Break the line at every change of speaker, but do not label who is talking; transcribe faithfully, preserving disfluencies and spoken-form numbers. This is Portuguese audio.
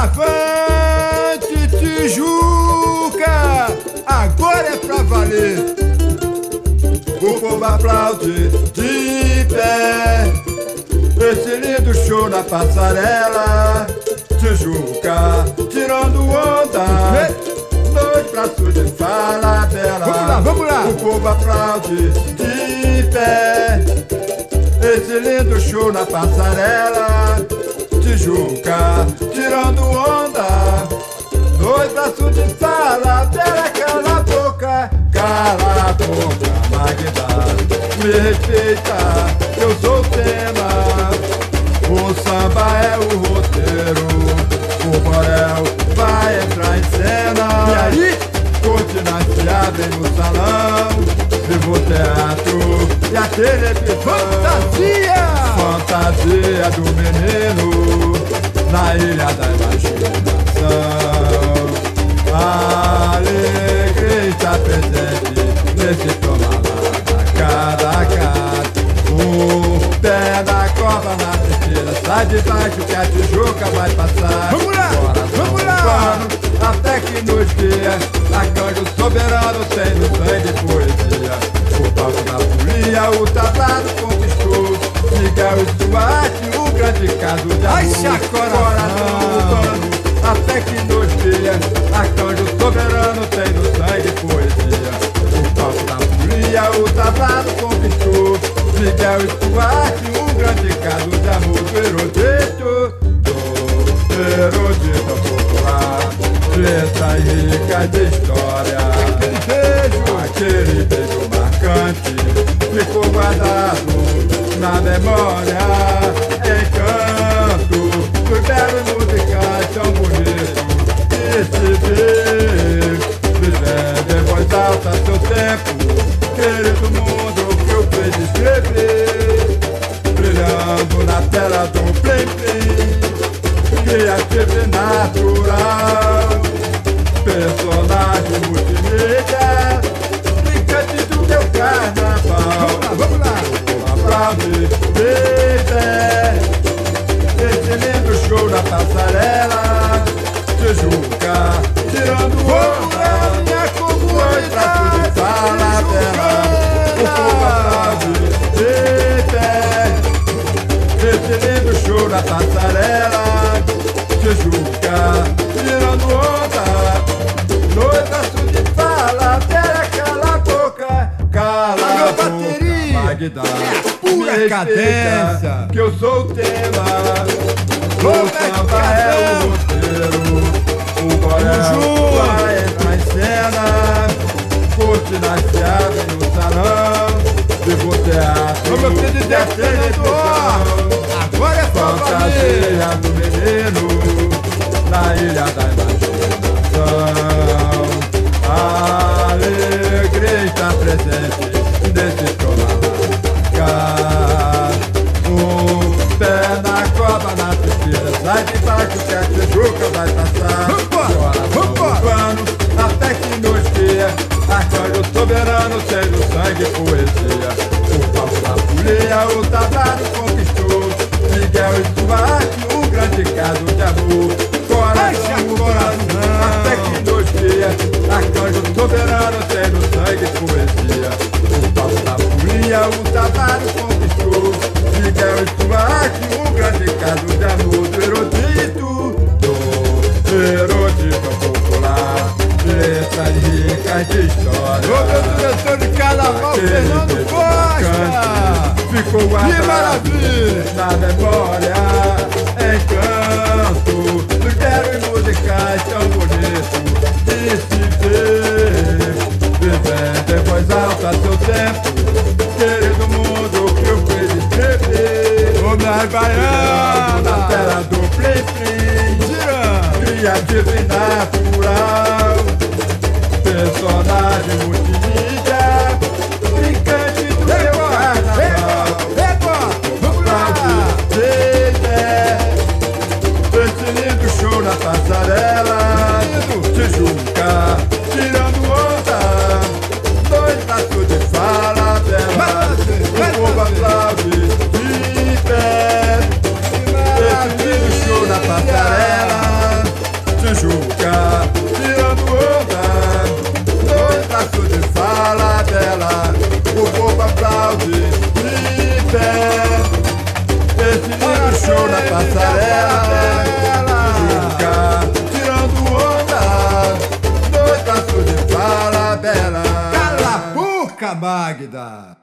Avante, Tijuca, agora é pra valer. O povo aplaude de pé esse lindo show na passarela. Tijuca tirando onda, dois braços de fala dela.
Vamos lá, vamos lá.
O povo aplaude de pé esse lindo show na passarela. Tijuca tirando onda, dois braços de fala dela. Cala a boca, cala a boca, Magda, me respeita, eu sou o tema. O samba é o roteiro, o Borel vai entrar em cena.
E aí?
Cortinas se abrem no salão, viva o teatro e a televisão.
Fantasia!
Fantasia do menino na ilha da imaginação. A alegria está presente nesse toma lá da cada casa. O pé na cova na testeira, sai de baixo que a Tijuca vai passar.
Vamos lá,
Bora,
vamos lá.
pano, até que nos guia, arcanjo soberano tem no sangue poesia. O palco da folia, o tablado conquistou. Miguel e sua arte, o grande caso de amor.
Ai, chacora,
pano, até que nos guia, arcanjo soberano tem no sangue poesia. O palco da folia, o tablado conquistou. Miguel e sua arte, um grande caso de amor do erudito, do erudito popular. Letra rica de história, aquele beijo, aquele beijo marcante, ficou guardado na memória. Encanto do belo musical tão bonito que se vê, vivendo em voz alta seu tempo, querido mundo que eu fiz escrever, brilhando na tela do Plim Plim, criativo e natural, personagem multimídia, brincante do meu carnaval.
Vamos lá, vamos lá.
Aplaude, baby, esse lindo show na passarela. Tijuca tirando onda,
Minha
dois braços de fala dela. O povo aplaude, baby, esse lindo show na passarela. Tijuca tirando onda, dois braços de fala dela. Cala a boca, cala
Alô,
a boca,
bateria.
Magda,
É pura
me respeita,
cadência.
que eu sou o tema.
Como
O
é que
samba é
tá?
o roteiro, o Borel
junto.
vai entrar em cena. Cortinas se abrem no salão, viva o teatro,
Ô, meu presidente
e a
Fernando, ó,
televisão.
agora é pra valer.
Fantasia do menino na ilha da imaginação. A alegria está presente nesse tronar. O pé na cova, na testeira, sai de baixo que a Tijuca vai passar.
Vambora, vambora.
Pano, até que nos guia, arcanjo soberano tem no sangue poesia. O palco da folia, o tablado conquistou. Miguel e sua arte, um grande caso de amor. Coração, coração, até que nos guia, arcanjo soberano tem no sangue poesia. O palco da folia, o tablado conquistou. Miguel e sua arte, um grande caso de amor do erudito, do erudito popular. Letras ricas de história.
Ô, meu diretor de carnaval,
Aquele
Fernando
beijo
Costa.
marcante ficou
Que
guardado
maravilha.
na memória. Encanto do belo e musicais tão bonito de se ver, vivendo em voz alta seu tempo, querido mundo que eu fiz escrever.
Ô, minha
Tirando na
baiana.
tela do Plim Plim,
Tira.
criativo e natural, personagem multimídia, brincante do meu
Égua,
carnaval.
égua, égua. Vamos lá.
Esse lindo show na passarela. Tijuca tirando onda, dois braços de fala dela. O povo aplaude de pé. Esse lindo show na passarela. menino show na passarela, fica tirando onda, dois passos de fala bela.
Cala a boca, Magda!